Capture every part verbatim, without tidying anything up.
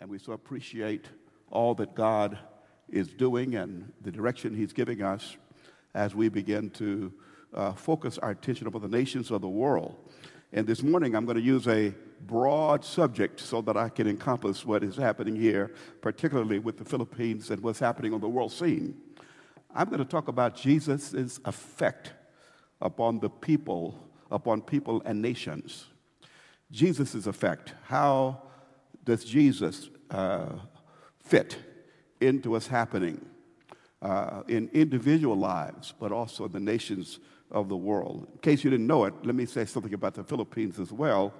And we so appreciate all that God is doing and the direction he's giving us as we begin to uh, focus our attention upon the nations of the world. And this morning, I'm going to use a broad subject so that I can encompass what is happening here, particularly with the Philippines and what's happening on the world scene. I'm going to talk about Jesus' effect upon the people, upon people and nations. Jesus' effect. How does Jesus uh, fit into what's happening uh, in individual lives, but also the nations of the world? In case you didn't know it, let me say something about the Philippines as well,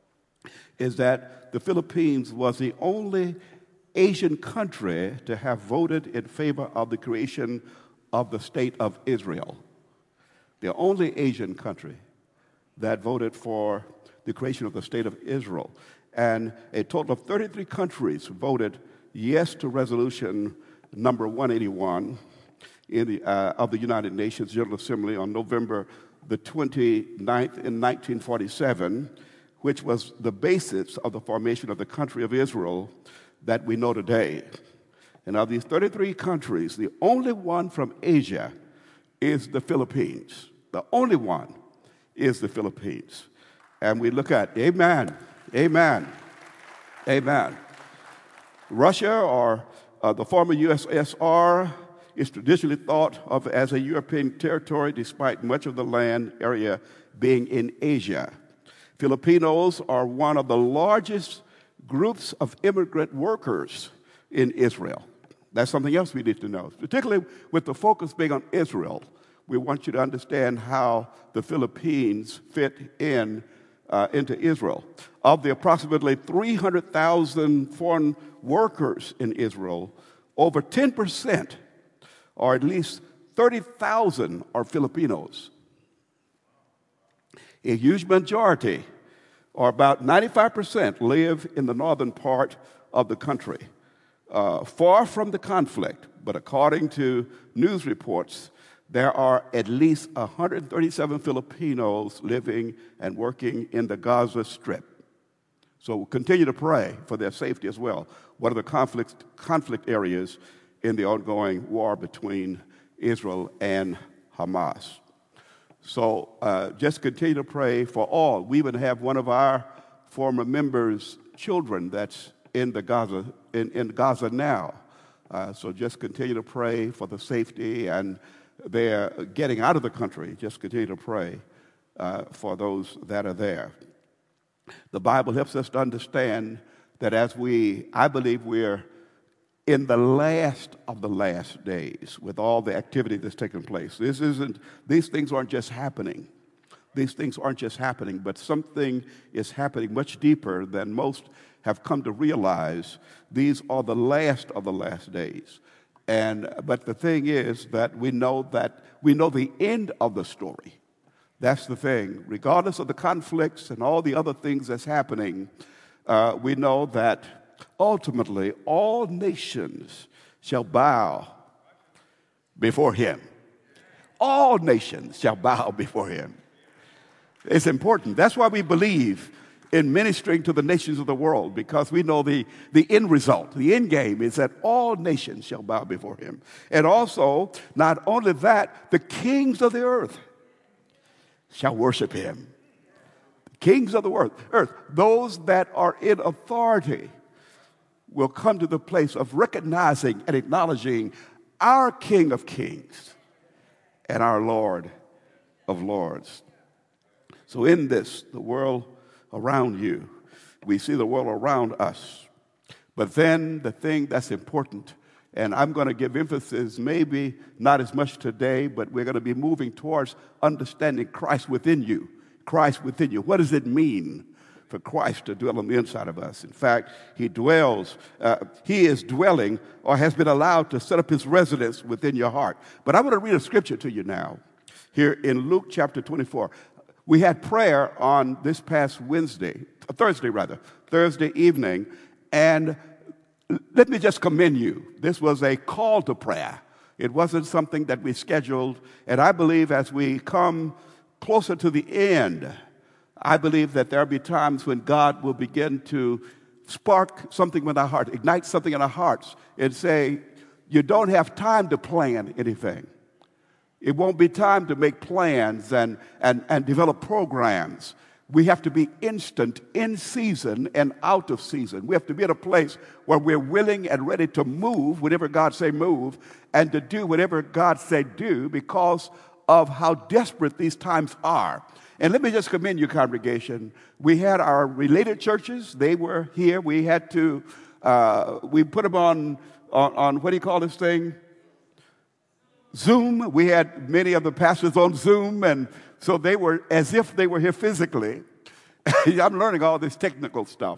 is that the Philippines was the only Asian country to have voted in favor of the creation of the state of Israel. The only Asian country that voted for the creation of the state of Israel. And a total of thirty-three countries voted yes to resolution number one eighty-one in the, uh, of the United Nations General Assembly on November the twenty-ninth in nineteen forty-seven, which was the basis of the formation of the country of Israel that we know today. And of these thirty-three countries, the only one from Asia is the Philippines. The only one is the Philippines. And we look at, amen, amen, amen. Russia, or uh, the former U S S R, is traditionally thought of as a European territory, despite much of the land area being in Asia. Filipinos are one of the largest groups of immigrant workers in Israel. That's something else we need to know, particularly with the focus being on Israel. We want you to understand how the Philippines fit in uh, into Israel. Of the approximately three hundred thousand foreign workers in Israel, over ten percent, or at least thirty thousand, are Filipinos. A huge majority, or about ninety-five percent, live in the northern part of the country, uh, far from the conflict. But according to news reports, there are at least one hundred thirty-seven Filipinos living and working in the Gaza Strip. So we'll continue to pray for their safety as well. One of the conflict, conflict areas in the ongoing war between Israel and Hamas. So uh, just continue to pray for all. We even have one of our former members' children that's in the Gaza in, in Gaza now. Uh, so just continue to pray for the safety, and they're getting out of the country. Just continue to pray uh, for those that are there. The Bible helps us to understand that as we, I believe we're in the last of the last days with all the activity that's taking place. This isn't, these things aren't just happening. These things aren't just happening, but something is happening much deeper than most have come to realize. These are the last of the last days. And, but the thing is that we know that we know the end of the story. That's the thing. Regardless of the conflicts and all the other things that's happening, uh, we know that ultimately all nations shall bow before him. All nations shall bow before him. It's important. That's why we believe in ministering to the nations of the world, because we know the, the end result, the end game is that all nations shall bow before him. And also, not only that, the kings of the earth shall worship him. The kings of the earth, earth, those that are in authority, will come to the place of recognizing and acknowledging our King of Kings and our Lord of Lords. So in this, the world around you, we see the world around us. But then the thing that's important, and I'm going to give emphasis, maybe not as much today, but we're going to be moving towards understanding Christ within you. Christ within you. What does it mean for Christ to dwell on the inside of us? In fact, he dwells, uh, he is dwelling or has been allowed to set up his residence within your heart. But I want to read a scripture to you now, here in Luke chapter twenty-four. We had prayer on this past Wednesday, Thursday rather, Thursday evening, and let me just commend you. This was a call to prayer. It wasn't something that we scheduled, and I believe as we come closer to the end, I believe that there'll be times when God will begin to spark something in our heart, ignite something in our hearts, and say, you don't have time to plan anything. It won't be time to make plans and, and, and develop programs. We have to be instant, in season and out of season. We have to be at a place where we're willing and ready to move whenever God say move, and to do whatever God say do, because of how desperate these times are. And let me just commend you, congregation. We had our related churches. They were here. We had to, uh, we put them on, on, on, what do you call this thing? Zoom. We had many of the pastors on Zoom, and so they were as if they were here physically. I'm learning all this technical stuff.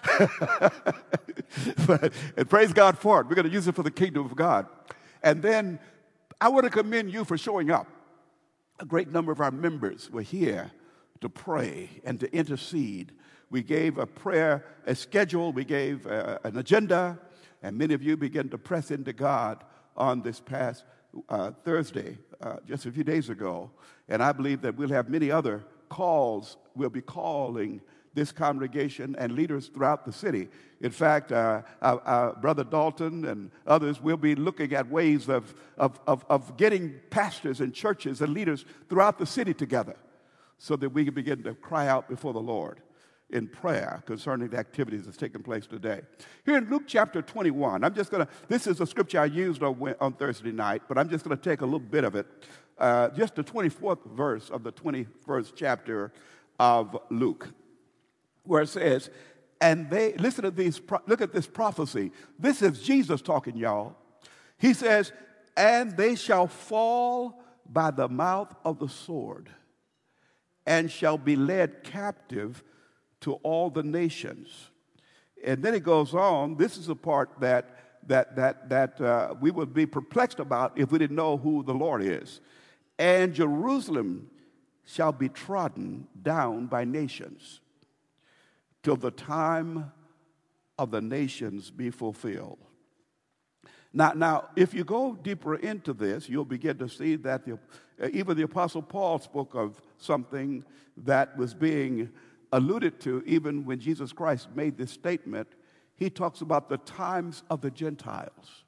But, and praise God for it. We're going to use it for the kingdom of God. And then I want to commend you for showing up. A great number of our members were here to pray and to intercede. We gave a prayer, a schedule. We gave uh, an agenda. And many of you began to press into God on this past Uh, Thursday, uh, just a few days ago, and I believe that we'll have many other calls. We'll be calling this congregation and leaders throughout the city. In fact, uh, our, our Brother Dalton and others will be looking at ways of, of, of, of getting pastors and churches and leaders throughout the city together so that we can begin to cry out before the Lord in prayer concerning the activities that's taking place today. Here in Luke chapter twenty-one, I'm just going to, this is a scripture I used on, on Thursday night, but I'm just going to take a little bit of it, uh, just the twenty-fourth verse of the twenty-first chapter of Luke, where it says, and they, listen to these, look at this prophecy. This is Jesus talking, y'all. He says, and they shall fall by the mouth of the sword, and shall be led captive to all the nations. And then it goes on. This is the part that that that that uh, we would be perplexed about if we didn't know who the Lord is. And Jerusalem shall be trodden down by nations till the time of the nations be fulfilled. Now, now, if you go deeper into this, you'll begin to see that the, uh, even the Apostle Paul spoke of something that was being alluded to even when Jesus Christ made this statement. He talks about the times of the Gentiles.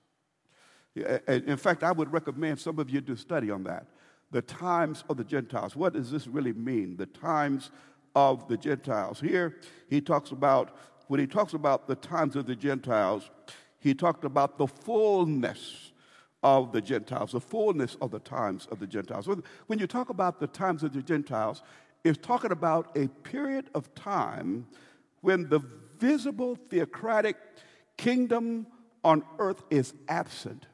In fact, I would recommend some of you do study on that. The times of the Gentiles. What does this really mean? The times of the Gentiles. Here, he talks about, when he talks about the times of the Gentiles, he talked about the fullness of the Gentiles, the fullness of the times of the Gentiles. When you talk about the times of the Gentiles, it's talking about a period of time when the visible theocratic kingdom on earth is absent.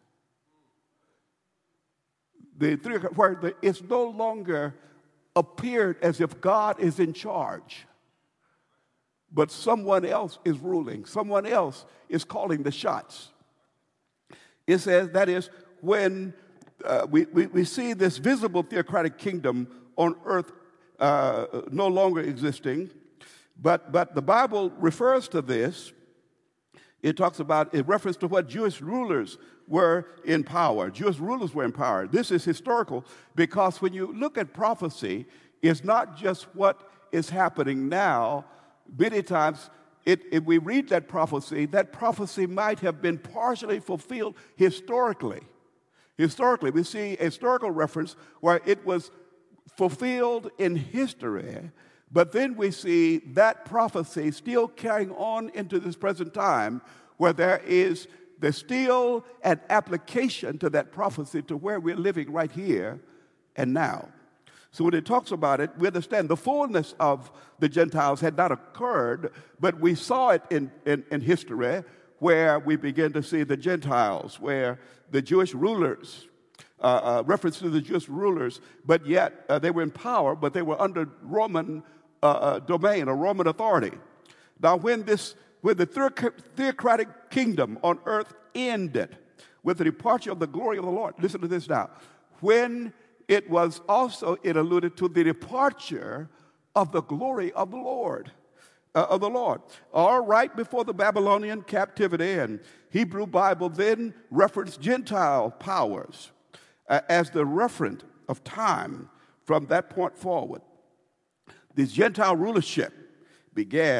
The, where the, it's no longer appeared as if God is in charge, but someone else is ruling. Someone else is calling the shots. It says that is when uh, we, we, we see this visible theocratic kingdom on earth Uh, no longer existing, but but the Bible refers to this. It talks about, in reference to what Jewish rulers were in power. Jewish rulers were in power. This is historical because when you look at prophecy, it's not just what is happening now. Many times, it, if we read that prophecy, that prophecy might have been partially fulfilled historically. Historically, we see a historical reference where it was fulfilled in history, but then we see that prophecy still carrying on into this present time, where there is there's still an application to that prophecy to where we're living right here and now. So when it talks about it, we understand the fullness of the Gentiles had not occurred, but we saw it in, in, in history, where we begin to see the Gentiles, where the Jewish rulers, Uh, uh, reference to the Jewish rulers, but yet uh, they were in power, but they were under Roman uh, uh, domain or Roman authority. Now, when this, when the theocratic kingdom on earth ended with the departure of the glory of the Lord, listen to this now. When it was also, it alluded to the departure of the glory of the Lord. Uh, of the Lord. All right, before the Babylonian captivity, and Hebrew Bible then referenced Gentile powers as the referent of time from that point forward. This Gentile rulership began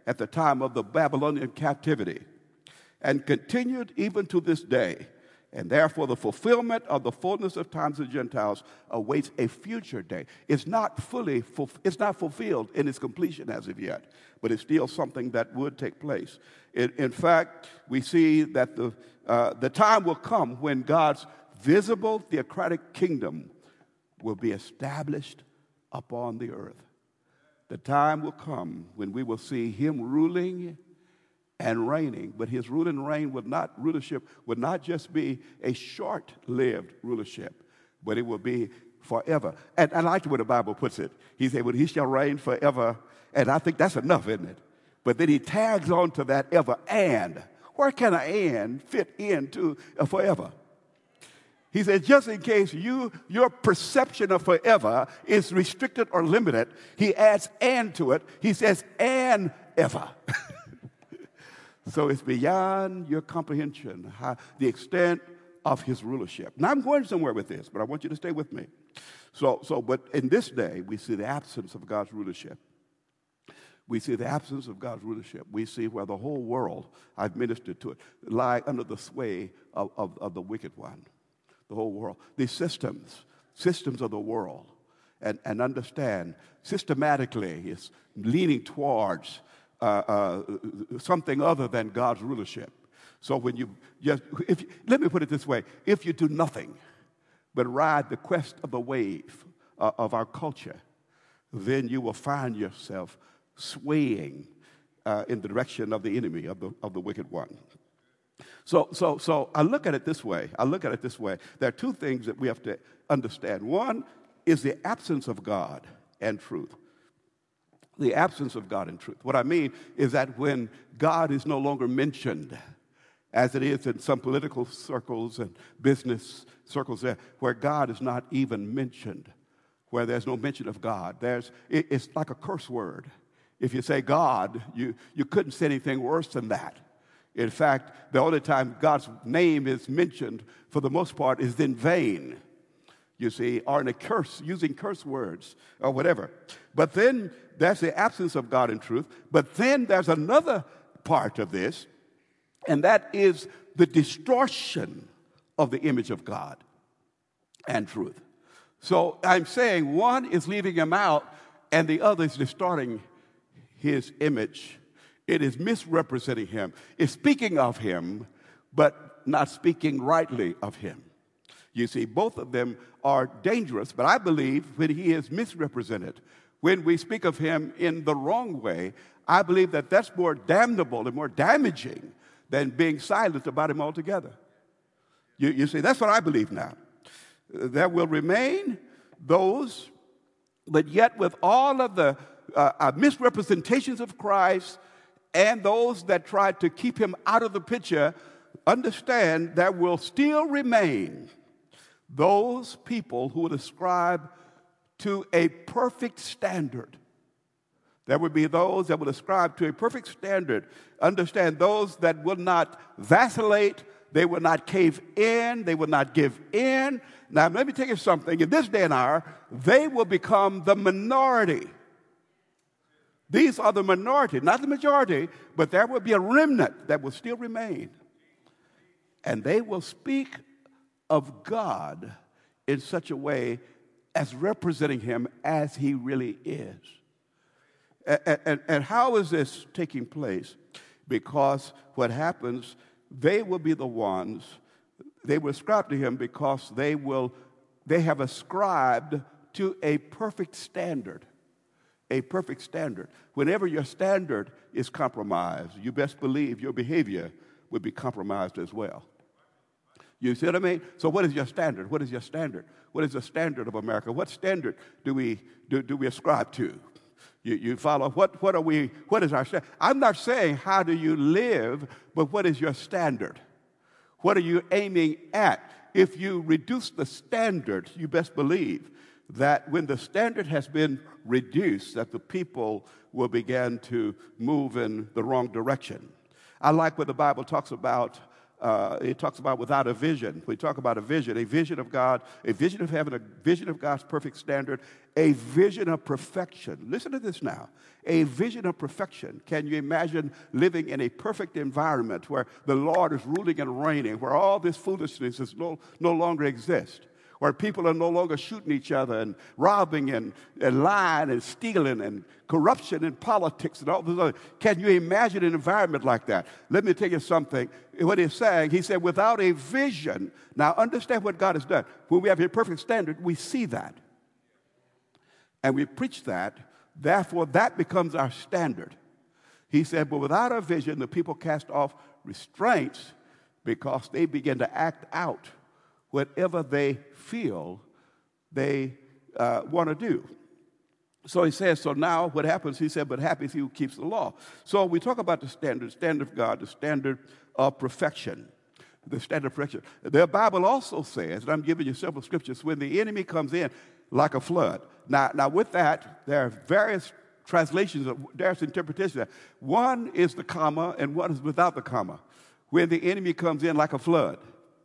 at the time of the Babylonian captivity and continued even to this day. And therefore, the fulfillment of the fullness of times of Gentiles awaits a future day. It's not fully, it's not fulfilled in its completion as of yet, but it's still something that would take place. In, in fact, we see that the, uh, the time will come when God's visible theocratic kingdom will be established upon the earth. The time will come when we will see him ruling and reigning, but his rule and reign would not, rulership would not just be a short-lived rulership, but it will be forever. And I like the way the Bible puts it. He said, well, he shall reign forever, and I think that's enough, isn't it? But then he tags on to that ever and. Where can an and fit into a forever? He said, just in case you your perception of forever is restricted or limited, he adds and to it. He says, and ever. So it's beyond your comprehension, how, the extent of his rulership. Now, I'm going somewhere with this, but I want you to stay with me. So, so, but in this day, we see the absence of God's rulership. We see the absence of God's rulership. We see where the whole world, I've ministered to it, lie under the sway of, of, of the wicked one. The whole world. These systems, systems of the world, and, and understand systematically is leaning towards Uh, uh, something other than God's rulership. So when you just, if you, let me put it this way, if you do nothing but ride the crest of the wave uh, of our culture, then you will find yourself swaying uh, in the direction of the enemy, of the, of the wicked one. So, so, so I look at it this way. I look at it this way. There are two things that we have to understand. One is the absence of God and truth. The absence of God and truth. What I mean is that when God is no longer mentioned, as it is in some political circles and business circles there, where God is not even mentioned, where there's no mention of God, there's it, it's like a curse word. If you say God, you, you couldn't say anything worse than that. In fact, the only time God's name is mentioned, for the most part, is in vain. You see, or in a curse, using curse words or whatever. But then that's the absence of God and truth. But then there's another part of this, and that is the distortion of the image of God and truth. So I'm saying one is leaving him out, and the other is distorting his image. It is misrepresenting him. It's speaking of him, but not speaking rightly of him. You see, both of them are dangerous, but I believe when he is misrepresented, when we speak of him in the wrong way, I believe that that's more damnable and more damaging than being silent about him altogether. You, you see, that's what I believe now. There will remain those, but yet with all of the uh, uh, misrepresentations of Christ and those that try to keep him out of the picture, understand there will still remain those people who would ascribe to a perfect standard. There would be those that would ascribe to a perfect standard. Understand, those that will not vacillate, they will not cave in, they will not give in. Now, let me tell you something. In this day and hour, they will become the minority. These are the minority, not the majority, but there will be a remnant that will still remain. And they will speak of God in such a way as representing him as he really is. And, and, and how is this taking place? Because what happens, they will be the ones, they will ascribe to him because they will, they have ascribed to a perfect standard. A perfect standard. Whenever your standard is compromised, you best believe your behavior will be compromised as well. You see what I mean? So what is your standard? What is your standard? What is the standard of America? What standard do we do, do we ascribe to? You, you follow? What, what are we, what is our standard? I'm not saying how do you live, but what is your standard? What are you aiming at? If you reduce the standard, you best believe that when the standard has been reduced, that the people will begin to move in the wrong direction. I like what the Bible talks about uh, it talks about without a vision. We talk about a vision, a vision of God, a vision of heaven, a vision of God's perfect standard, a vision of perfection. Listen to this now. A vision of perfection. Can you imagine living in a perfect environment where the Lord is ruling and reigning, where all this foolishness is no, no longer exists? Where people are no longer shooting each other and robbing and, and lying and stealing and corruption and politics and all this other. Can you imagine an environment like that? Let me tell you something. What he's saying, he said, without a vision. Now, understand what God has done. When we have a perfect standard, we see that. And we preach that. Therefore, that becomes our standard. He said, but without a vision, the people cast off restraints because they begin to act out whatever they feel they uh, want to do. So he says, so now what happens? He said, but happy is he who keeps the law. So we talk about the standard, standard of God, the standard of perfection, the standard of perfection. The Bible also says, and I'm giving you several scriptures, when the enemy comes in like a flood. Now, now with that, there are various translations, of, there's interpretations. One is the comma and one is without the comma. When the enemy comes in like a flood.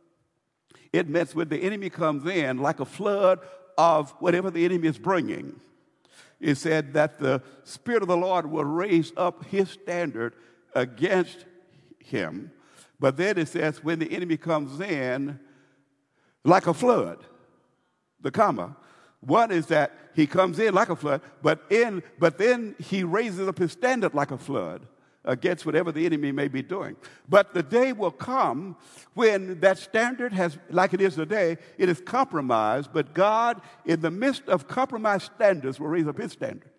It means when the enemy comes in like a flood of whatever the enemy is bringing. It said that the Spirit of the Lord will raise up his standard against him. But then it says when the enemy comes in like a flood, the comma. One is that he comes in like a flood, but in but then he raises up his standard like a flood against whatever the enemy may be doing. But the day will come when that standard has, like it is today, it is compromised, but God, in the midst of compromised standards, will raise up his standard.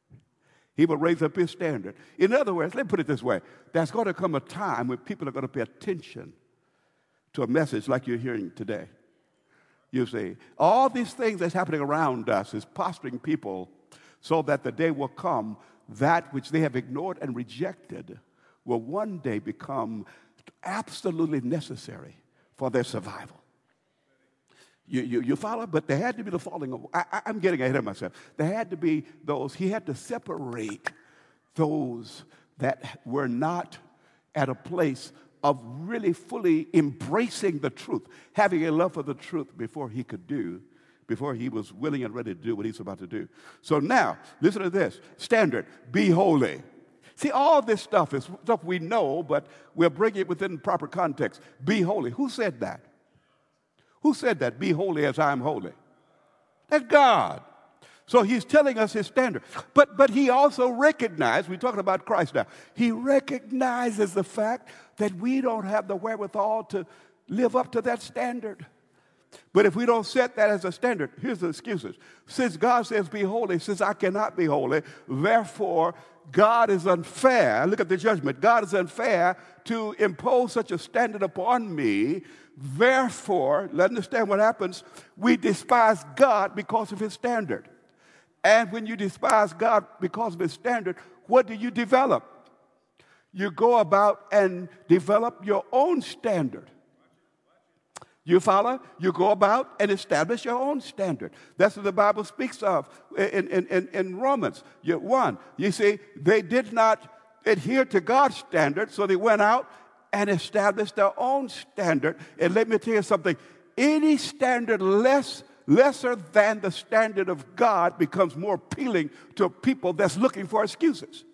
He will raise up his standard. In other words, let me put it this way. There's going to come a time when people are going to pay attention to a message like you're hearing today. You see, all these things that's happening around us is posturing people so that the day will come that which they have ignored and rejected will one day become absolutely necessary for their survival. You, you, you follow? But there had to be the falling of, I, I'm getting ahead of myself. There had to be those, he had to separate those that were not at a place of really fully embracing the truth, having a love for the truth before he could do before he was willing and ready to do what he's about to do. So now, listen to this. Standard, be holy. See, all this stuff is stuff we know, but we'll bring it within proper context. Be holy. Who said that? Who said that? Be holy as I am holy. That's God. So he's telling us his standard. But, but he also recognized, we're talking about Christ now, he recognizes the fact that we don't have the wherewithal to live up to that standard. But if we don't set that as a standard, here's the excuses. Since God says be holy, since I cannot be holy, therefore God is unfair. Look at the judgment. God is unfair to impose such a standard upon me. Therefore, let's understand what happens. We despise God because of his standard. And when you despise God because of his standard, what do you develop? You go about and develop your own standard. You follow? You go about and establish your own standard. That's what the Bible speaks of in, in, in, in Romans. You, one, you see, they did not adhere to God's standard, so they went out and established their own standard. And let me tell you something. Any standard less, lesser than the standard of God becomes more appealing to people that's looking for excuses.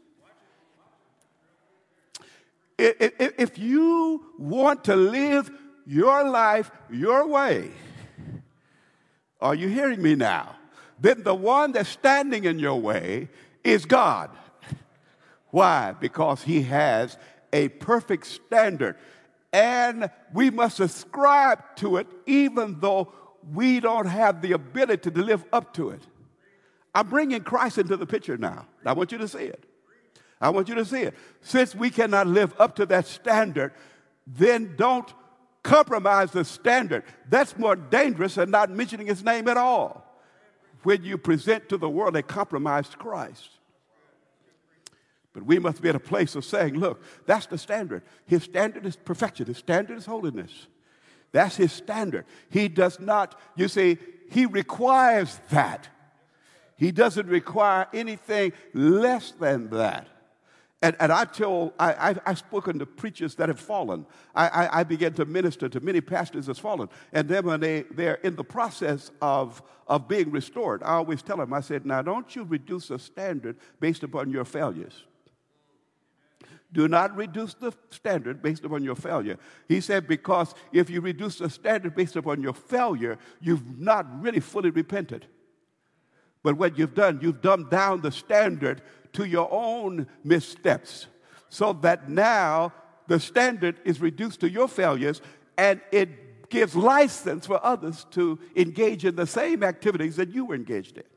If you want to live your life your way, are you hearing me now? Then the one that's standing in your way is God. Why? Because he has a perfect standard. And we must ascribe to it even though we don't have the ability to live up to it. I'm bringing Christ into the picture now. I want you to see it. I want you to see it. Since we cannot live up to that standard, then don't compromise the standard. That's more dangerous than not mentioning his name at all when you present to the world a compromised Christ. But we must be at a place of saying, look, that's the standard. His standard is perfection. His standard is holiness. That's his standard. He does not, you see, he requires that. He doesn't require anything less than that. And, and I told, I, I've, I've spoken to preachers that have fallen. I, I, I began to minister to many pastors that's fallen. And then when they, they're in the process of, of being restored, I always tell them, I said, now don't you reduce the standard based upon your failures. Do not reduce the standard based upon your failure. He said, because if you reduce the standard based upon your failure, you've not really fully repented. But what you've done, you've dumbed down the standard to your own missteps, so that now the standard is reduced to your failures, and it gives license for others to engage in the same activities that you were engaged in.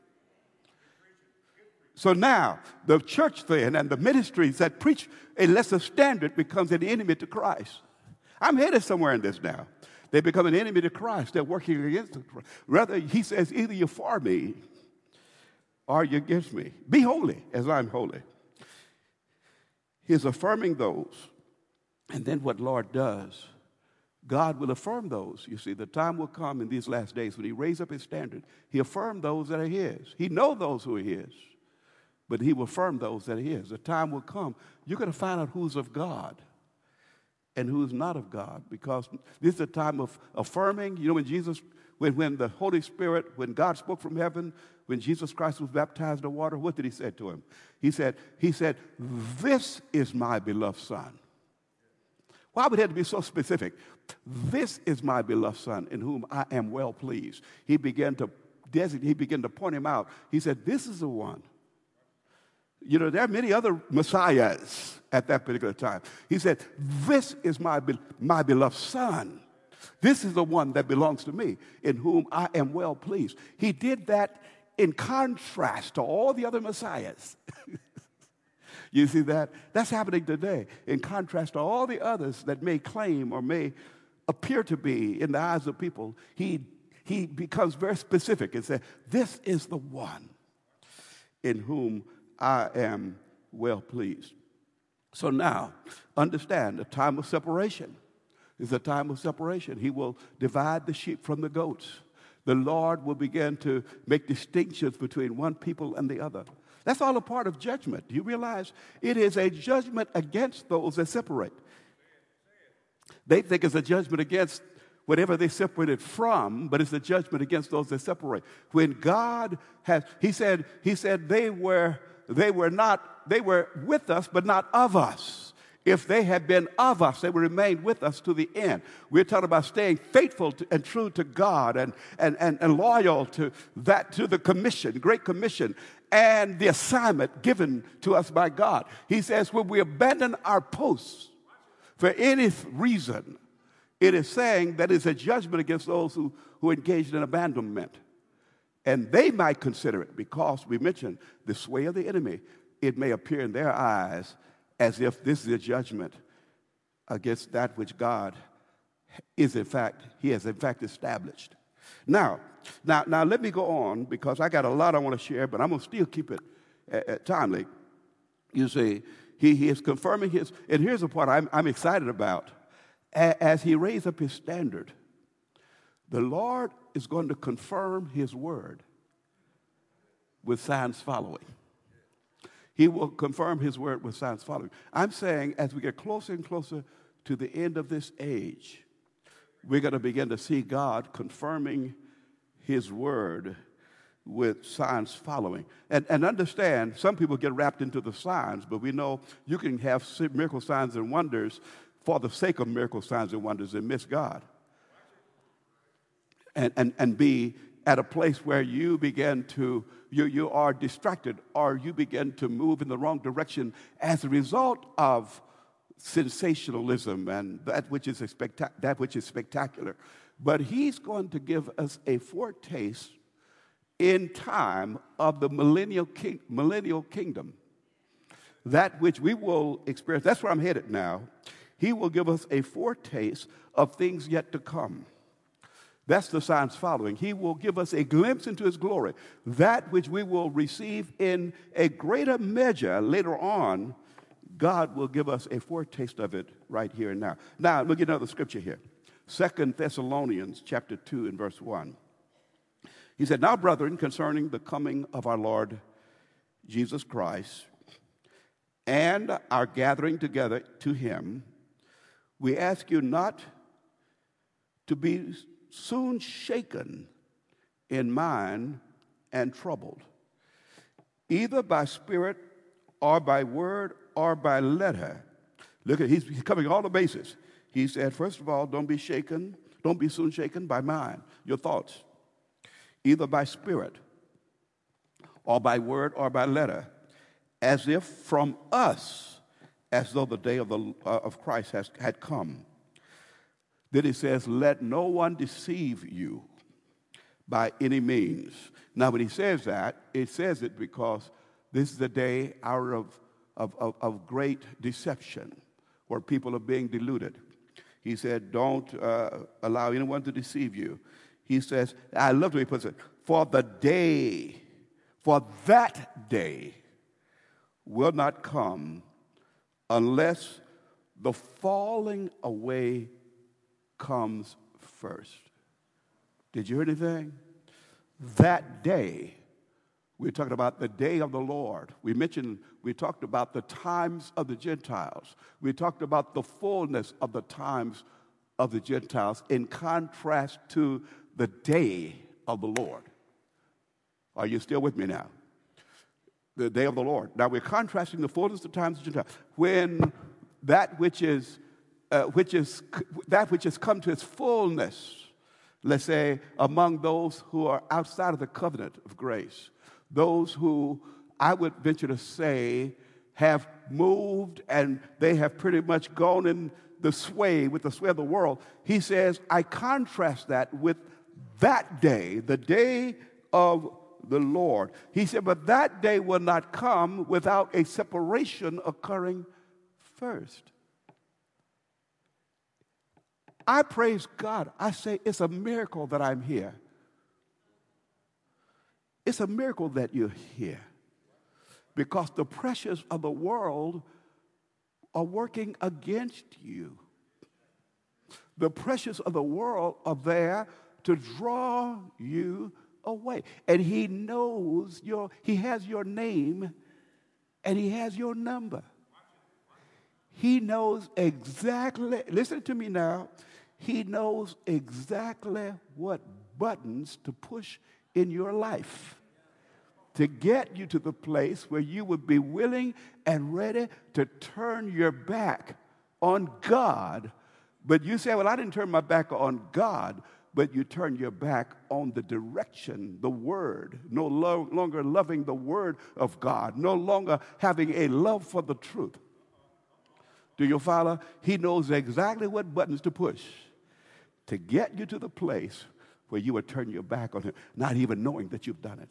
So now the church then and the ministries that preach a lesser standard becomes an enemy to Christ. I'm headed somewhere in this now. They become an enemy to Christ. They're working against it. Rather, he says, either you're for me or you're against me. Be holy as I'm holy. He's affirming those. And then what Lord does, God will affirm those. You see, the time will come in these last days when he raise up his standard. He affirmed those that are his. He knows those who are his. But he will affirm those that are his. The time will come. You're going to find out who's of God and who's not of God, because this is a time of affirming. You know, when Jesus, when, when the Holy Spirit, when God spoke from heaven, when Jesus Christ was baptized in water, what did he say to him? He said, he said, this is my beloved son. Why would it have to be so specific? This is my beloved son in whom I am well pleased. He began to designate, he began to point him out. He said, this is the one. You know, there are many other messiahs at that particular time. He said, this is my, be- my beloved son. This is the one that belongs to me, in whom I am well pleased. He did that in contrast to all the other messiahs. You see that? That's happening today, in contrast to all the others that may claim or may appear to be in the eyes of people. He, he becomes very specific and says, this is the one in whom I am well pleased. So now, understand, the time of separation is a time of separation. He will divide the sheep from the goats. The Lord will begin to make distinctions between one people and the other. That's all a part of judgment. Do you realize it is a judgment against those that separate? They think it's a judgment against whatever they separated from, but it's a judgment against those that separate. When God has, he said, he said they were, they were not, they were with us, but not of us. If they had been of us, they would remain with us to the end. We're talking about staying faithful to, and true to God, and, and, and, and loyal to that, to the commission, Great Commission, and the assignment given to us by God. He says, when we abandon our posts for any reason, it is saying that it's a judgment against those who, who engaged in abandonment. And they might consider it, because we mentioned the sway of the enemy. It may appear in their eyes as if this is a judgment against that which God is in fact, he has in fact established. Now, now, now let me go on, because I got a lot I want to share, but I'm going to still keep it uh, uh, timely. You see, he, he is confirming his, and here's the part I'm, I'm excited about. A, as he raised up his standard, the Lord is going to confirm his word with signs following. He will confirm his word with signs following. I'm saying as we get closer and closer to the end of this age, we're going to begin to see God confirming his word with signs following. And, and understand, some people get wrapped into the signs, but we know you can have miracle signs and wonders for the sake of miracle signs and wonders and miss God. And, and, and be at a place where you begin to, you, you are distracted, or you begin to move in the wrong direction as a result of sensationalism and that which is, a spectac- that which is spectacular. But he's going to give us a foretaste in time of the millennial, king, millennial kingdom, that which we will experience. That's where I'm headed now. He will give us a foretaste of things yet to come. That's the signs following. He will give us a glimpse into his glory, that which we will receive in a greater measure later on. God will give us a foretaste of it right here and now. Now, look at another scripture here. Second Thessalonians chapter two and verse one. He said, now, brethren, concerning the coming of our Lord Jesus Christ and our gathering together to him, we ask you not to be soon shaken in mind and troubled, either by spirit or by word or by letter. Look at, he's, he's covering all the bases. He said, first of all, don't be shaken, don't be soon shaken by mind, your thoughts, either by spirit or by word or by letter, as if from us, as though the day of, the, uh, of Christ has, had come. Then he says, let no one deceive you by any means. Now, when he says that, it says it because this is a day hour of, of, of, of great deception where people are being deluded. He said, don't uh, allow anyone to deceive you. He says, I love the way he puts it, for the day, for that day will not come unless the falling away comes first. Did you hear anything? That day, we're talking about the day of the Lord. We mentioned, we talked about the times of the Gentiles. We talked about the fullness of the times of the Gentiles in contrast to the day of the Lord. Are you still with me now? The day of the Lord. Now we're contrasting the fullness of the times of the Gentiles. When that which is, uh, which is that which has come to its fullness, let's say, among those who are outside of the covenant of grace, those who I would venture to say have moved and they have pretty much gone in the sway, with the sway of the world. He says, I contrast that with that day, the day of the Lord. He said, but that day will not come without a separation occurring first. I praise God. I say it's a miracle that I'm here. It's a miracle that you're here because the pressures of the world are working against you. The pressures of the world are there to draw you away. And he knows your, he has your name and he has your number. He knows exactly, listen to me now, he knows exactly what buttons to push in your life to get you to the place where you would be willing and ready to turn your back on God. But you say, well, I didn't turn my back on God, but you turn your back on the direction, the word, no lo- longer loving the word of God, no longer having a love for the truth. Do you follow? He knows exactly what buttons to push to get you to the place where you would turn your back on him, not even knowing that you've done it.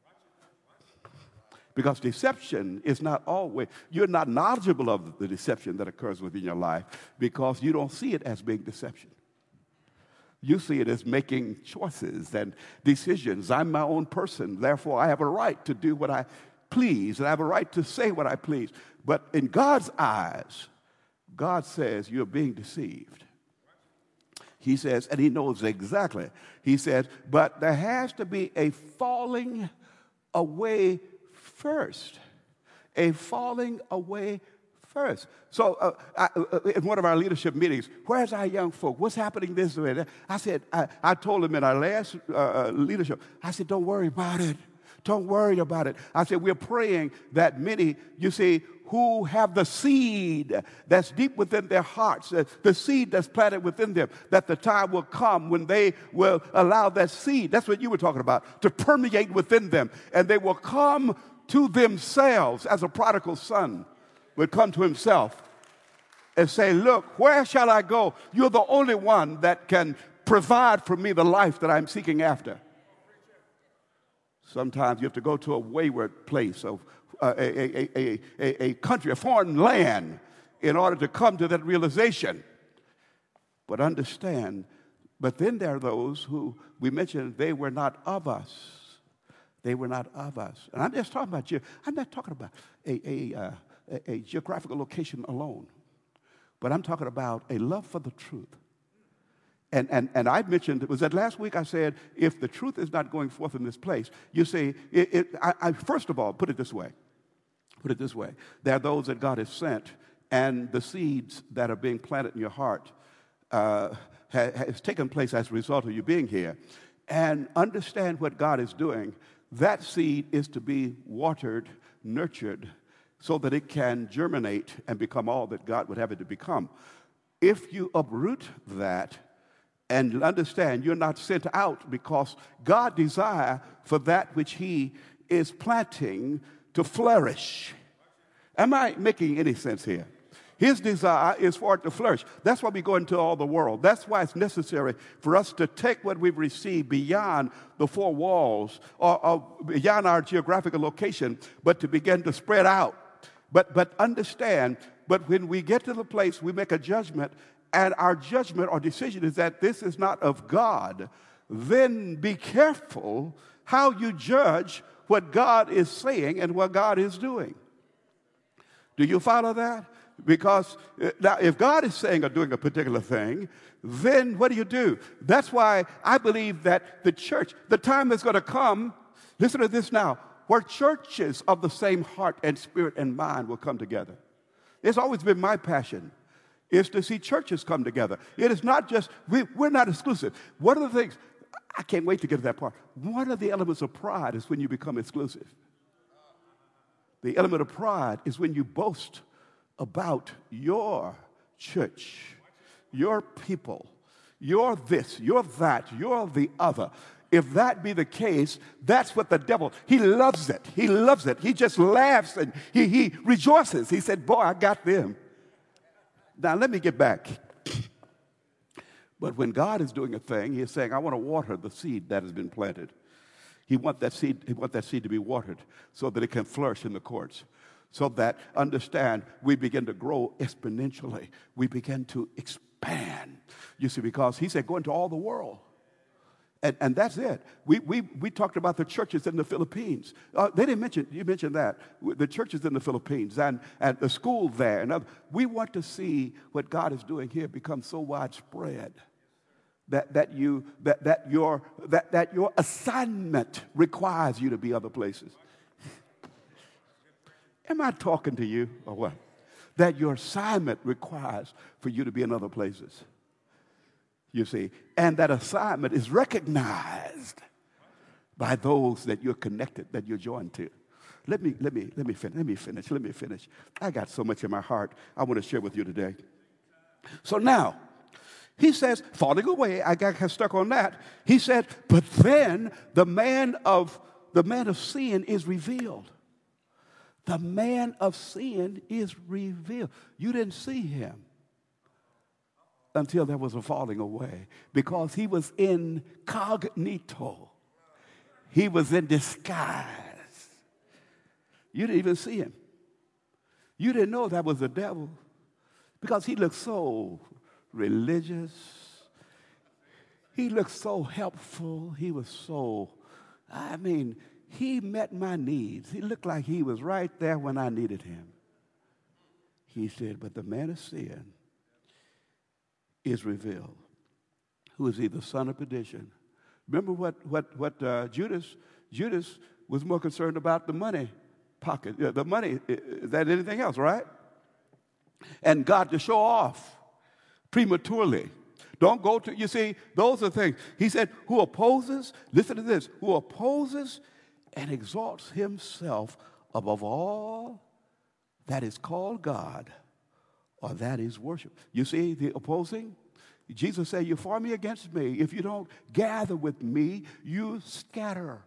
Because deception is not always, you're not knowledgeable of the deception that occurs within your life because you don't see it as being deception. You see it as making choices and decisions. I'm my own person, therefore I have a right to do what I please, and I have a right to say what I please. But in God's eyes, God says you're being deceived. He says, and he knows exactly. He says, but there has to be a falling away first. A falling away first. So uh, I, uh, in one of our leadership meetings, where's our young folk? What's happening this way? I said, I, I told them in our last uh, leadership, I said, don't worry about it. Don't worry about it. I said, we're praying that many, you see, who have the seed that's deep within their hearts, uh, the seed that's planted within them, that the time will come when they will allow that seed, that's what you were talking about, to permeate within them. And they will come to themselves as a prodigal son would come to himself and say, look, where shall I go? You're the only one that can provide for me the life that I'm seeking after. Sometimes you have to go to a wayward place of uh, a, a, a, a, a country, a foreign land, in order to come to that realization. But understand, but then there are those who, we mentioned, they were not of us. They were not of us. And I'm just talking about you. I'm not talking about a, a, uh, a, a geographical location alone. But I'm talking about a love for the truth. And, and, and I mentioned, was that last week I said, if the truth is not going forth in this place, you say, it, it, I, I, first of all, put it this way. Put it this way. There are those that God has sent, and the seeds that are being planted in your heart uh, ha- has taken place as a result of you being here. And understand what God is doing. That seed is to be watered, nurtured, so that it can germinate and become all that God would have it to become. If you uproot that and understand you're not sent out because God desires for that which he is planting to flourish. Am I making any sense here? His desire is for it to flourish. That's why we go into all the world. That's why it's necessary for us to take what we've received beyond the four walls or, or beyond our geographical location, but to begin to spread out. But, but understand, but when we get to the place, we make a judgment, and our judgment or decision is that this is not of God, then be careful how you judge what God is saying and what God is doing. Do you follow that? Because now, if God is saying or doing a particular thing, then what do you do? That's why I believe that the church, the time is going to come, listen to this now, where churches of the same heart and spirit and mind will come together. It's always been my passion, is to see churches come together. It is not just, we, we're not exclusive. One of the things, I can't wait to get to that part. One of the elements of pride is when you become exclusive. The element of pride is when you boast about your church, your people, you're this, you're that, you're the other. If that be the case, that's what the devil, he loves it. He loves it. He just laughs and he, he rejoices. He said, boy, I got them. Now, let me get back. But when God is doing a thing, he's saying, I want to water the seed that has been planted. He wants that seed, he wants that seed to be watered so that it can flourish in the courts. So that, understand, we begin to grow exponentially. We begin to expand. You see, because he said, go into all the world. And, and that's it. We, we, we talked about the churches in the Philippines. Uh, they didn't mention, you mentioned that, the churches in the Philippines and, and the school there. And other, we want to see what God is doing here become so widespread that, that, you, that, that, your, that, that your assignment requires you to be other places. Am I talking to you or what? That your assignment requires for you to be in other places. You see, and that assignment is recognized by those that you're connected, that you're joined to. Let me, let me, let me finish, let me finish, let me finish. I got so much in my heart I want to share with you today. So now, he says, falling away, I got stuck on that. He said, but then the man of, the man of sin is revealed. The man of sin is revealed. You didn't see him until there was a falling away, because he was incognito. He was in disguise. You didn't even see him. You didn't know that was the devil, because he looked so religious. He looked so helpful. He was so, I mean, he met my needs. He looked like he was right there when I needed him. He said, but the man of sin is revealed, who is either son of perdition. Remember what, what, what uh, Judas, Judas was more concerned about the money pocket, uh, the money uh, than anything else, right? And God to show off prematurely. Don't go to, you see, those are things. He said, who opposes, listen to this, who opposes and exalts himself above all that is called God or that is worship. You see the opposing? Jesus said, you're for me against me. If you don't gather with me, you scatter.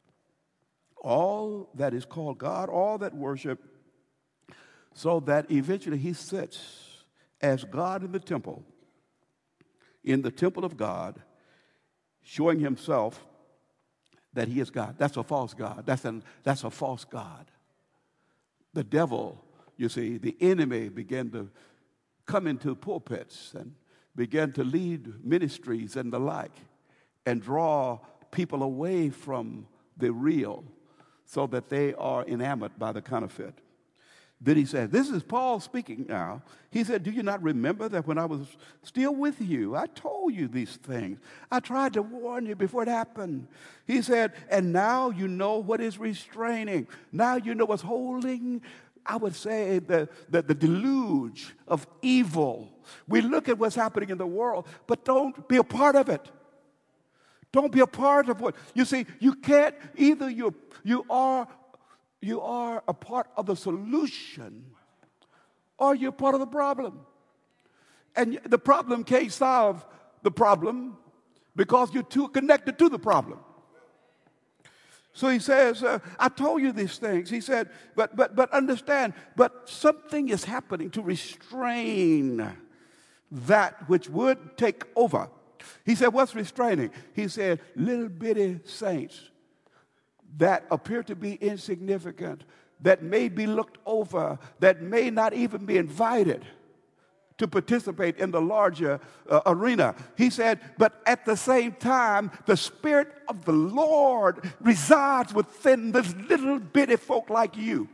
All that is called God, all that worship, so that eventually he sits as God in the temple, in the temple of God, showing himself that he is God. That's a false God. That's, an, that's a false God. The devil, you see, the enemy began to come into pulpits and began to lead ministries and the like and draw people away from the real so that they are enamored by the counterfeit. Then he said, this is Paul speaking now. He said, do you not remember that when I was still with you, I told you these things. I tried to warn you before it happened. He said, and now you know what is restraining. Now you know what's holding, I would say, the, the, the deluge of evil. We look at what's happening in the world, but don't be a part of it. Don't be a part of what. You see, you can't, either you you are You are a part of the solution, or you're part of the problem. And the problem can't solve the problem because you're too connected to the problem. So he says, uh, I told you these things. He said, but, but, but understand, but something is happening to restrain that which would take over. He said, what's restraining? He said, little bitty saints that appear to be insignificant, that may be looked over, that may not even be invited to participate in the larger uh, arena. He said, but at the same time, the Spirit of the Lord resides within this little bitty folk like you.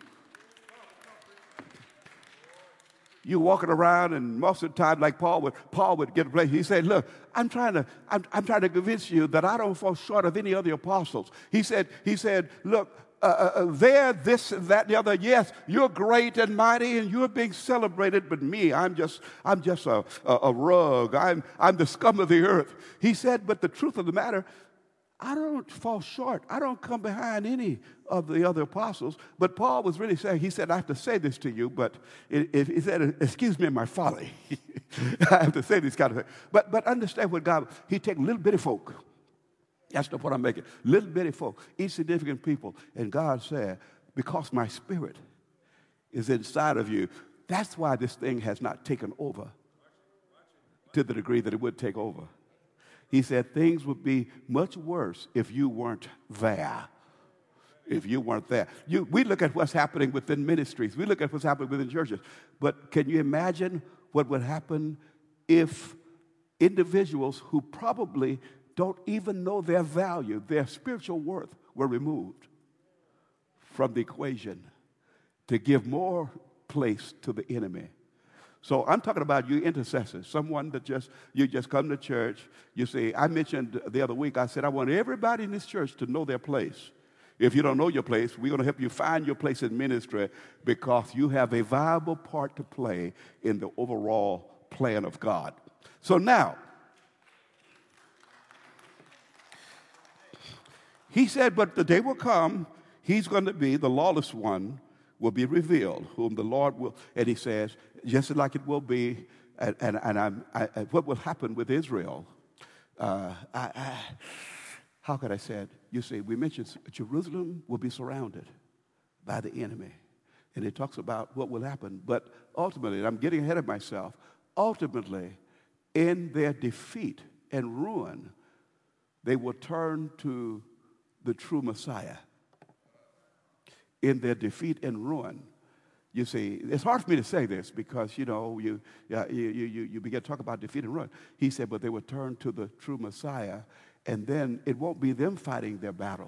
You walking around, and most of the time, like Paul would, Paul would get a place. He said, look, I'm trying to, I'm, I'm trying to convince you that I don't fall short of any of the apostles. He said, he said, look, uh, uh, they're this and that and the other. Yes, you're great and mighty, and you're being celebrated, but me, I'm just, I'm just a, a, a rug. I'm, I'm the scum of the earth. He said, but the truth of the matter, I don't fall short. I don't come behind any of the other apostles. But Paul was really saying, he said, I have to say this to you, but if he said, excuse me my folly. I have to say this kind of thing. But, but understand what God, he take little bitty folk. That's the point I'm making. Little bitty folk, insignificant people. And God said, because my Spirit is inside of you, that's why this thing has not taken over to the degree that it would take over. He said things would be much worse if you weren't there. If you weren't there. You, we look at what's happening within ministries. We look at what's happening within churches. But can you imagine what would happen if individuals who probably don't even know their value, their spiritual worth, were removed from the equation to give more place to the enemy? So I'm talking about you intercessors, someone that just, you just come to church. You see, I mentioned the other week, I said, I want everybody in this church to know their place. If you don't know your place, we're going to help you find your place in ministry because you have a viable part to play in the overall plan of God. So now, he said, but the day will come, he's going to be, the lawless one will be revealed, whom the Lord will, and he says, just like it will be, and, and, and I'm, I, what will happen with Israel, uh, I, I, how could I say it? You see, we mentioned Jerusalem will be surrounded by the enemy. And it talks about what will happen. But ultimately, and I'm getting ahead of myself, ultimately, in their defeat and ruin, they will turn to the true Messiah. In their defeat and ruin. You see, it's hard for me to say this because, you know, you, uh, you, you, you begin to talk about defeat and ruin. He said, but they will turn to the true Messiah, and then it won't be them fighting their battle.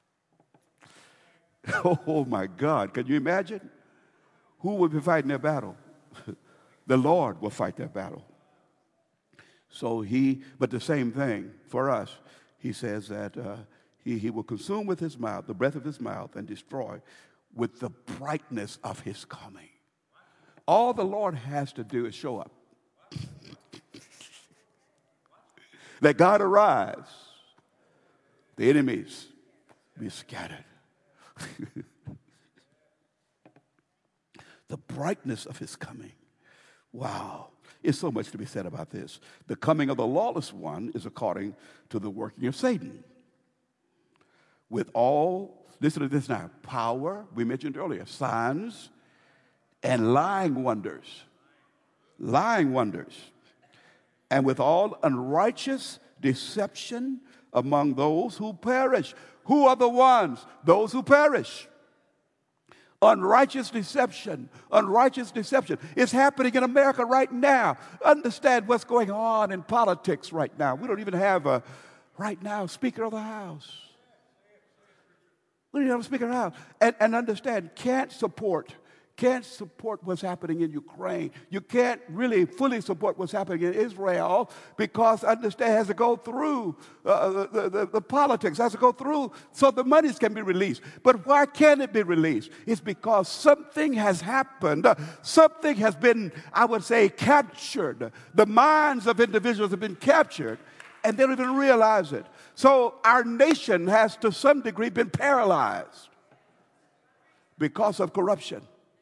Oh, my God. Can you imagine? Who will be fighting their battle? The Lord will fight their battle. So he, but the same thing for us. He says that uh, he, he will consume with his mouth, the breath of his mouth, and destroy with the brightness of his coming. All the Lord has to do is show up. Let God arise. The enemies be scattered. The brightness of his coming. Wow. There's so much to be said about this. The coming of the lawless one is according to the working of Satan. With all, listen to this now, power, we mentioned earlier, signs, and lying wonders. Lying wonders. And with all unrighteous deception among those who perish. Who are the ones? Those who perish. Unrighteous deception, unrighteous deception. It's happening in America right now. Understand what's going on in politics right now. We don't even have a, right now, Speaker of the House. We don't even have a Speaker of the House. And, and understand, can't support, can't support what's happening in Ukraine. You can't really fully support what's happening in Israel because, understand, it has to go through uh, the, the, the politics, has to go through so the monies can be released. But why can't it be released? It's because something has happened. Uh, something has been, I would say, captured. The minds of individuals have been captured, and they don't even realize it. So our nation has, to some degree, been paralyzed because of corruption.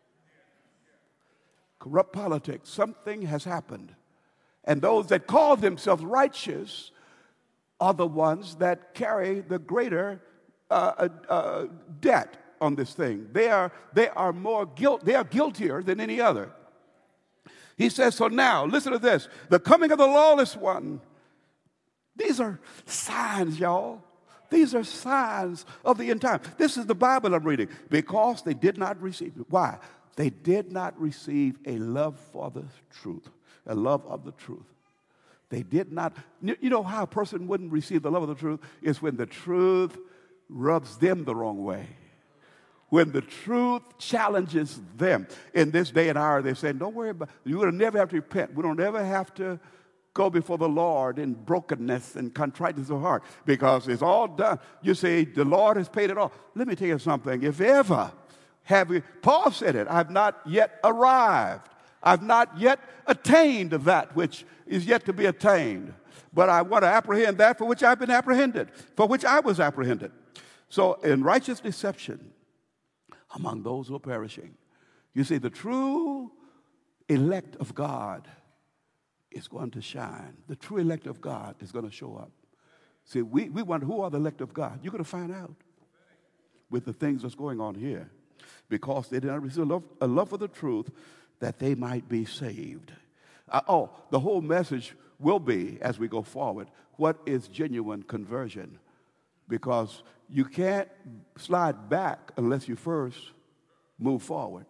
Corrupt politics. Something has happened. And those that call themselves righteous are the ones that carry the greater uh, uh, debt on this thing. They are, they are more guilt, they are guiltier than any other. He says, so now, listen to this. The coming of the lawless one. These are signs, y'all. These are signs of the end time. This is the Bible I'm reading. Because they did not receive it. Why? They did not receive a love for the truth, a love of the truth. They did not. You know how a person wouldn't receive the love of the truth? Is when the truth rubs them the wrong way. When the truth challenges them. In this day and hour, they're saying, don't worry about it. You will never have to repent. We don't ever have to go before the Lord in brokenness and contriteness of heart because it's all done. You say, the Lord has paid it all. Let me tell you something. If ever have we, Paul said it, I've not yet arrived. I've not yet attained that which is yet to be attained. But I want to apprehend that for which I've been apprehended, for which I was apprehended. So in righteous deception among those who are perishing, you see, the true elect of God is going to shine. The true elect of God is going to show up. See, we, we wonder who are the elect of God. You're going to find out with the things that's going on here. Because they did not receive a love, a love for the truth that they might be saved. Uh, oh, the whole message will be, as we go forward, what is genuine conversion? Because you can't slide back unless you first move forward.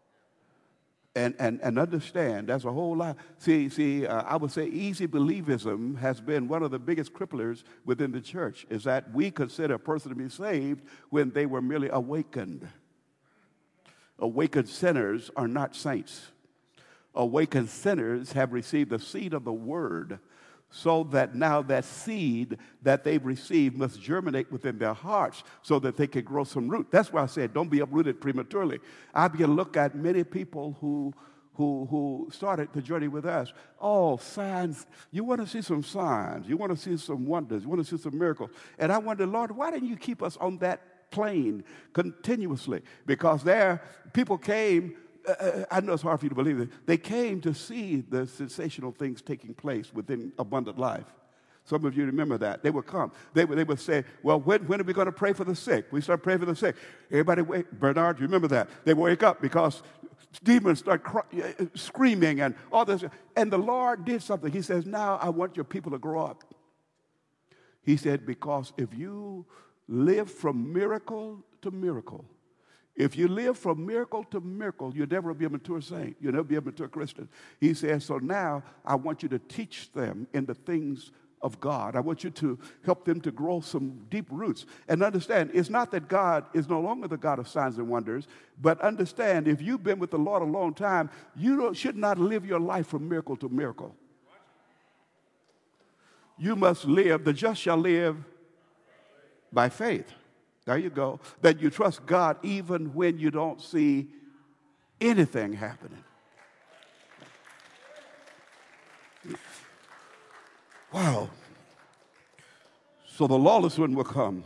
And, and, and understand, that's a whole lot. See, see, uh, I would say easy believism has been one of the biggest cripplers within the church, is that we consider a person to be saved when they were merely awakened. Awakened sinners are not saints. Awakened sinners have received the seed of the word, so that now that seed that they've received must germinate within their hearts so that they can grow some root. That's why I said don't be uprooted prematurely. I began to look at many people who, who, who started the journey with us. Oh, signs. You want to see some signs. You want to see some wonders. You want to see some miracles. And I wonder, Lord, why didn't you keep us on that plane continuously? Because there, people came. Uh, I know it's hard for you to believe it. They came to see the sensational things taking place within abundant life. Some of you remember that. They would come. They would, they would say, well, when, when are we going to pray for the sick? We start praying for the sick. Everybody wake. Bernard, you remember that? They wake up because demons start cry, screaming and all this. And the Lord did something. He says, now I want your people to grow up. He said, because if you live from miracle to miracle, if you live from miracle to miracle, you'll never be a mature saint. You'll never be a mature Christian. He says, so now I want you to teach them in the things of God. I want you to help them to grow some deep roots. And understand, it's not that God is no longer the God of signs and wonders, but understand, if you've been with the Lord a long time, you don't, should not live your life from miracle to miracle. You must live, the just shall live by faith. There you go. That you trust God even when you don't see anything happening. Wow. So the lawless one will come.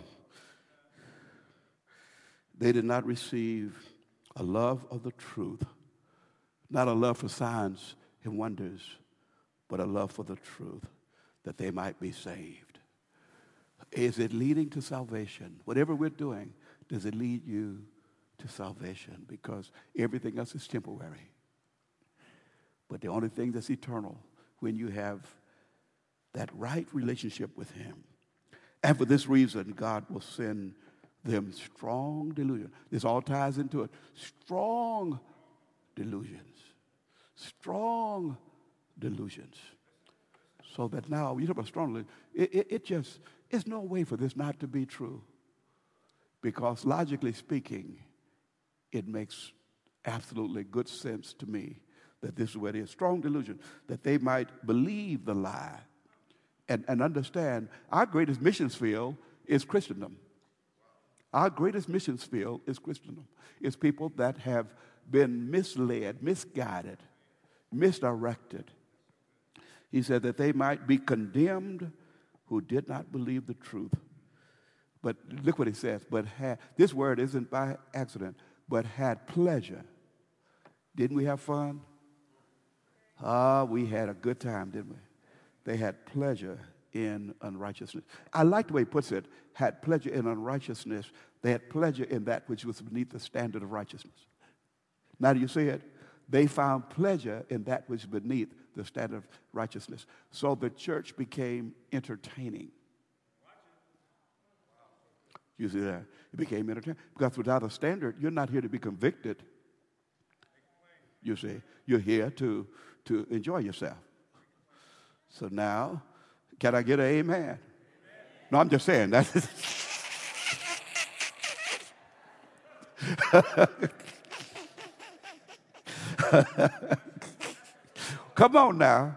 They did not receive a love of the truth, not a love for signs and wonders, but a love for the truth, that they might be saved. Is it leading to salvation? Whatever we're doing, does it lead you to salvation? Because everything else is temporary. But the only thing that's eternal, when you have that right relationship with him. And for this reason, God will send them strong delusion. This all ties into it. Strong delusions. Strong delusions. So that now, you talk about strong delusions, it, it, it just... There's no way for this not to be true, because logically speaking, it makes absolutely good sense to me that this is what it is. Strong delusion, that they might believe the lie and, and understand our greatest missions field is Christendom. Our greatest missions field is Christendom. It's people that have been misled, misguided, misdirected. He said that they might be condemned who did not believe the truth. But look what he says, but had, this word isn't by accident, but had pleasure. Didn't we have fun? Ah, we had a good time, didn't we? They had pleasure in unrighteousness. I like the way he puts it, had pleasure in unrighteousness. They had pleasure in that which was beneath the standard of righteousness. Now, do you see it? They found pleasure in that which was beneath the standard of righteousness. So the church became entertaining. You see that? It became entertaining. Because without a standard, you're not here to be convicted. You see, you're here to, to enjoy yourself. So now, can I get an amen? Amen. No, I'm just saying that. Come on now.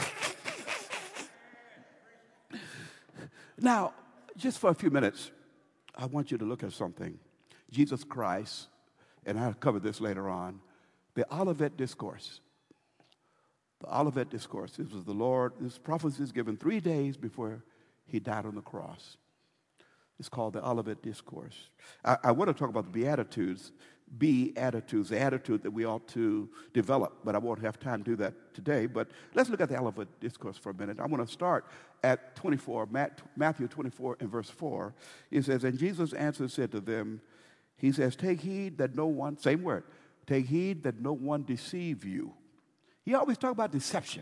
Now, just for a few minutes, I want you to look at something. Jesus Christ, and I'll cover this later on, the Olivet Discourse. The Olivet Discourse. This was the Lord, this prophecy is given three days before he died on the cross. It's called the Olivet Discourse. I, I want to talk about the Beatitudes, Be-attitudes, the attitude that we ought to develop, but I won't have time to do that today. But let's look at the Olivet Discourse for a minute. I want to start at twenty-four, Matthew twenty-four and verse four. It says, and Jesus answered said to them, he says, take heed that no one, same word, take heed that no one deceive you. He always talks about deception.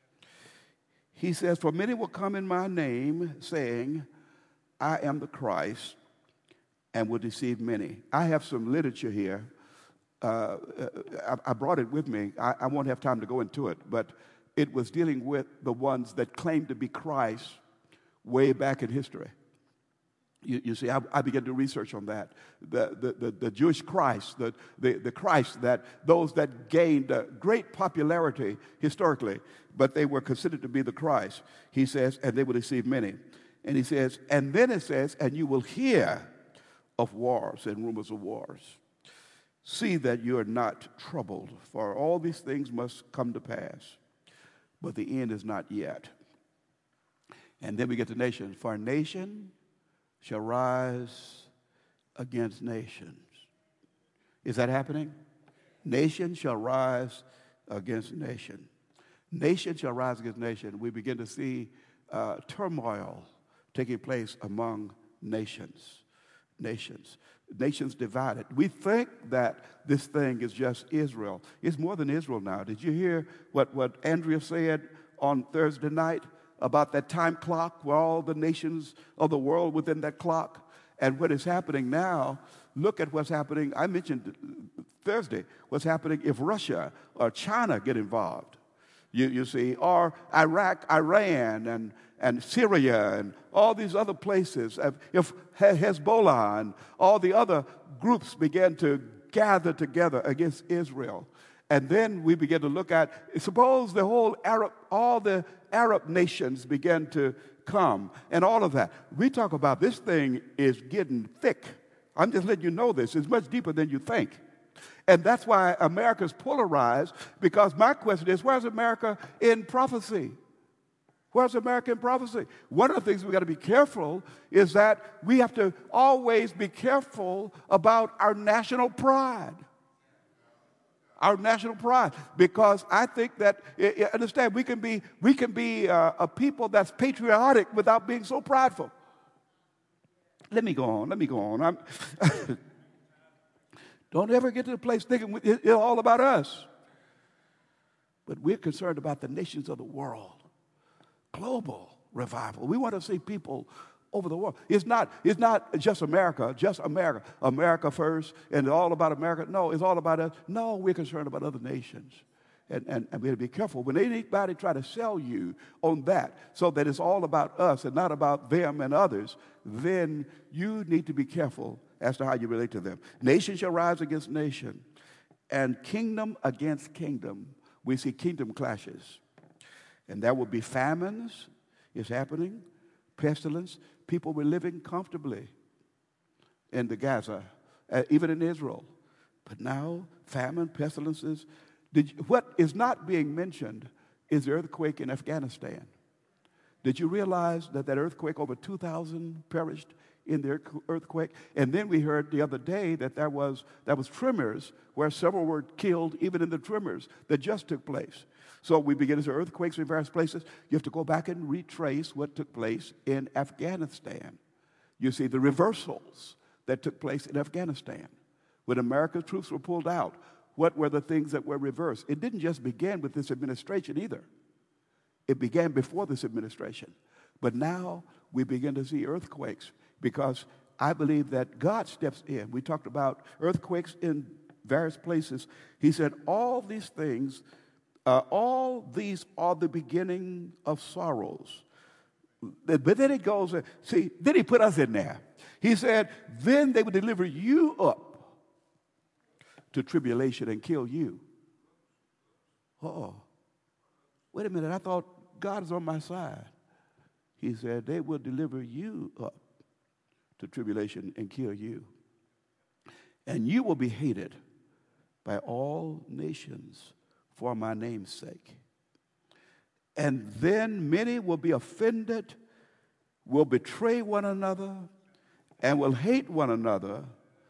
He says, for many will come in my name, saying, I am the Christ, and will deceive many. I have some literature here. Uh, I, I brought it with me. I, I won't have time to go into it, but it was dealing with the ones that claimed to be Christ way back in history. You, you see, I, I began to research on that. The, the, the, the Jewish Christ, the, the, the Christ that those that gained uh, great popularity historically, but they were considered to be the Christ. He says, and they will deceive many. And he says, and then it says, and you will hear of wars and rumors of wars. See that you are not troubled, for all these things must come to pass, but the end is not yet. And then we get to nations. For nation shall rise against nations. Is that happening? Nation shall rise against nation. Nation shall rise against nation. We begin to see uh, turmoil taking place among nations. Nations. Nations divided. We think that this thing is just Israel. It's more than Israel now. Did you hear what, what Andrea said on Thursday night about that time clock where all the nations of the world within that clock? And what is happening now, look at what's happening. I mentioned Thursday what's happening if Russia or China get involved. You, you see, or Iraq, Iran, and, and Syria, and all these other places. If Hezbollah and all the other groups began to gather together against Israel, and then we begin to look at, suppose the whole Arab, all the Arab nations began to come, and all of that. We talk about this thing is getting thick. I'm just letting you know this. It's much deeper than you think. And that's why America's polarized, because my question is, where's America in prophecy? Where's America in prophecy? One of the things we've got to be careful is that we have to always be careful about our national pride. Our national pride, because I think that, understand, we can be, we can be uh, a people that's patriotic without being so prideful. Let me go on, let me go on. I'm Don't ever get to the place thinking it's all about us. But we're concerned about the nations of the world. Global revival. We want to see people over the world. It's not, it's not just America, just America. America first, and all about America. No, it's all about us. No, we're concerned about other nations. And, and, and we have to be careful. When anybody try to sell you on that so that it's all about us and not about them and others, then you need to be careful as to how you relate to them. Nation shall rise against nation, And kingdom against kingdom, we see kingdom clashes. And there will be famines, is happening, pestilence. People were living comfortably in the Gaza, uh, even in Israel. But now, famine, pestilences. Did you, what is not being mentioned is the earthquake in Afghanistan. Did you realize that that earthquake, over two thousand perished in the earthquake? And then we heard the other day that there was, there was tremors where several were killed even in the tremors that just took place. So we begin to see earthquakes in various places. You have to go back and retrace what took place in Afghanistan. You see the reversals that took place in Afghanistan. When America's troops were pulled out, what were the things that were reversed? It didn't just begin with this administration either. It began before this administration. But now we begin to see earthquakes because I believe that God steps in. We talked about earthquakes in various places. He said, all these things, uh, all these are the beginning of sorrows. But then it goes, see, then he put us in there. He said, then they would deliver you up to tribulation and kill you. Oh, wait a minute, I thought God is on my side. He said, they will deliver you up to tribulation and kill you. And you will be hated by all nations for my name's sake. And then many will be offended, will betray one another, and will hate one another.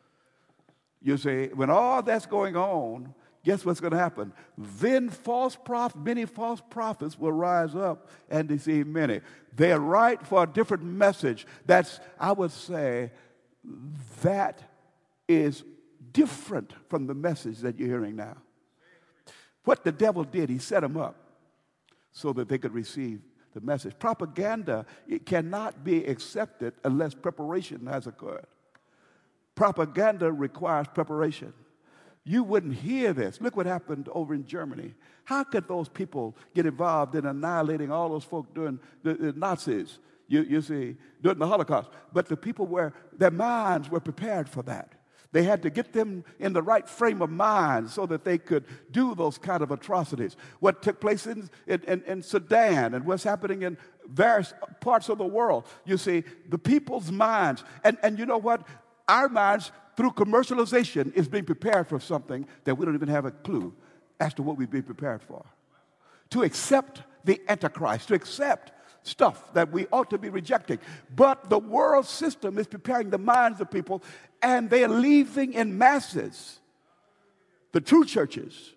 You say, when all that's going on, guess what's going to happen? Then false prophets, many false prophets will rise up and deceive many. They're right for a different message. That's, I would say, that is different from the message that you're hearing now. What the devil did, he set them up so that they could receive the message. Propaganda, it cannot be accepted unless preparation has occurred. Propaganda requires preparation. You wouldn't hear this. Look what happened over in Germany. How could those people get involved in annihilating all those folk during the, the Nazis, you, you see, during the Holocaust? But the people were, their minds were prepared for that. They had to get them in the right frame of mind so that they could do those kind of atrocities. What took place in, in, in, in Sudan and what's happening in various parts of the world. You see, the people's minds. And, and you know what? Our minds, through commercialization, is being prepared for something that we don't even have a clue as to what we've been prepared for. To accept the Antichrist, to accept stuff that we ought to be rejecting. But the world system is preparing the minds of people, and they are leaving in masses the true churches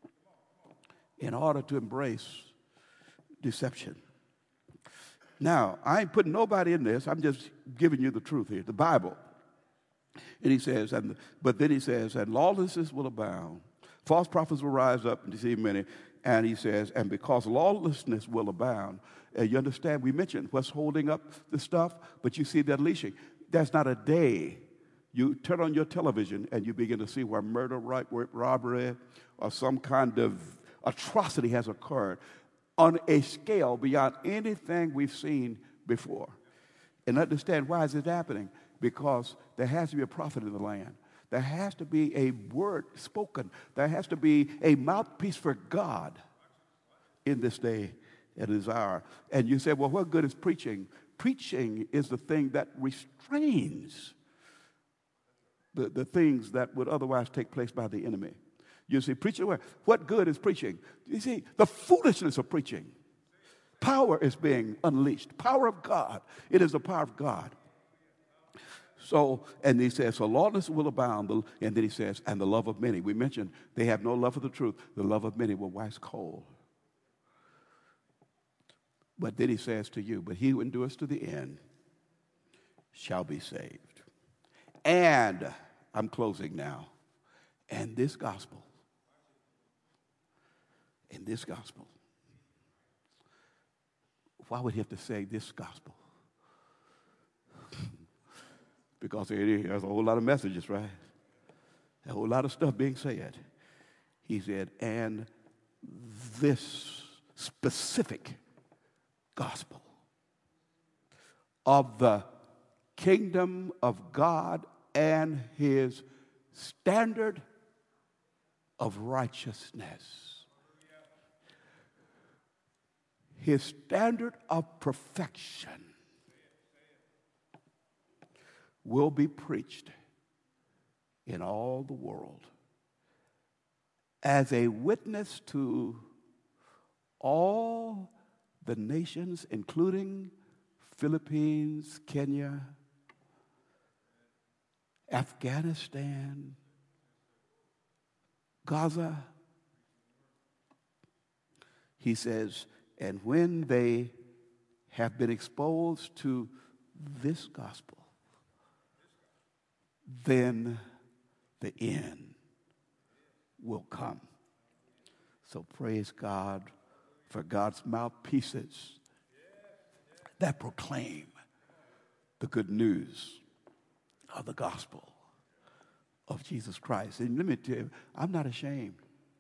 in order to embrace deception. Now, I ain't putting nobody in this. I'm just giving you the truth here, the Bible. And he says, and but then he says, and lawlessness will abound. False prophets will rise up and deceive many. And he says, and because lawlessness will abound. And you understand, we mentioned what's holding up the stuff, but you see that unleashing. That's not a day. You turn on your television and you begin to see where murder, robbery, or some kind of atrocity has occurred on a scale beyond anything we've seen before. And understand, why is it happening? Because there has to be a prophet in the land. There has to be a word spoken. There has to be a mouthpiece for God in this day and this hour. And you say, well, what good is preaching? Preaching is the thing that restrains the, the things that would otherwise take place by the enemy. You see, preaching, what good is preaching? You see, the foolishness of preaching. Power is being unleashed. Power of God. It is the power of God. So, and he says, so lawlessness will abound, and then he says, and the love of many. We mentioned they have no love for the truth. The love of many will wax cold. But then he says to you, but he who endures to the end shall be saved. And, I'm closing now, and this gospel, and this gospel, why would he have to say this gospel? Because there's a whole lot of messages, right? A whole lot of stuff being said. He said, and this specific gospel of the kingdom of God and his standard of righteousness. His standard of perfection will be preached in all the world as a witness to all the nations, including Philippines, Kenya, Afghanistan, Gaza. He says, and when they have been exposed to this gospel, then the end will come. So praise God for God's mouthpieces that proclaim the good news of the gospel of Jesus Christ. And let me tell you, I'm not ashamed.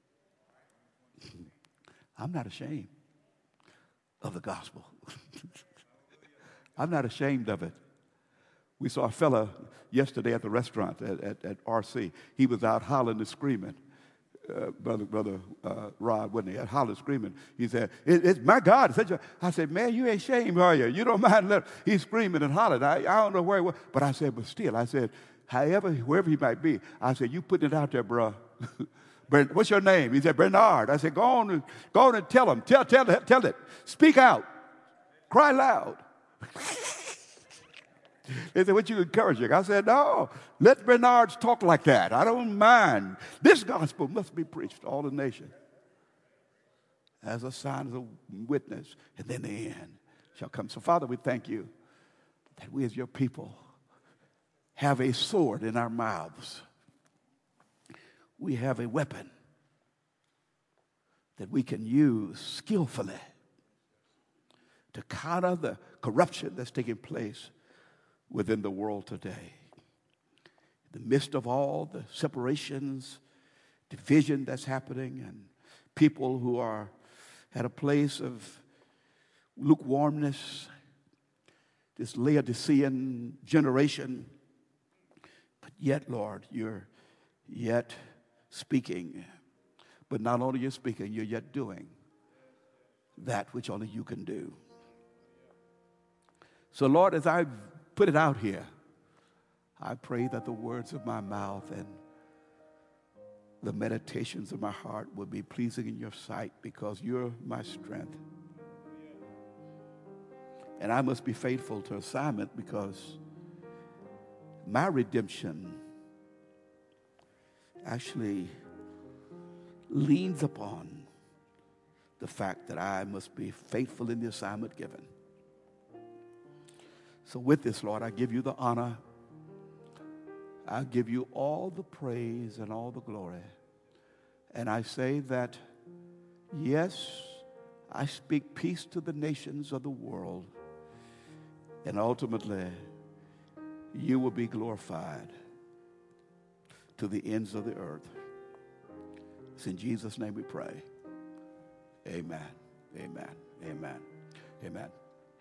I'm not ashamed of the gospel. I'm not ashamed of it. We saw a fella yesterday at the restaurant at, at, at R C. He was out hollering and screaming. Uh, brother, brother uh, Rod, wasn't he? Out hollering and screaming. He said, it, it's my God. It's such a, I said, man, you ain't ashamed, are you? You don't mind let he's screaming and hollering. I, I don't know where he was. But I said, but still, I said, however, wherever he might be, I said, you putting it out there, bro. What's your name? He said, Bernard. I said, go on and, go on and tell him. Tell, tell, tell it. Speak out. Cry loud. They said, what you encouraging? I said, no, let Bernards talk like that. I don't mind. This gospel must be preached to all the nation as a sign of a witness, and then the end shall come. So, Father, we thank you that we as your people have a sword in our mouths. We have a weapon that we can use skillfully to counter the corruption that's taking place within the world today. In the midst of all the separations, division that's happening, and people who are at a place of lukewarmness, this Laodicean generation, but yet, Lord, you're yet speaking. But not only you're speaking, you're yet doing that which only you can do. So, Lord, as I put it out here, I pray that the words of my mouth and the meditations of my heart will be pleasing in your sight, because you're my strength. And I must be faithful to assignment, because my redemption actually leans upon the fact that I must be faithful in the assignment given. So with this, Lord, I give you the honor. I give you all the praise and all the glory. And I say that, yes, I speak peace to the nations of the world. And ultimately, you will be glorified to the ends of the earth. It's in Jesus' name we pray. Amen. Amen. Amen. Amen.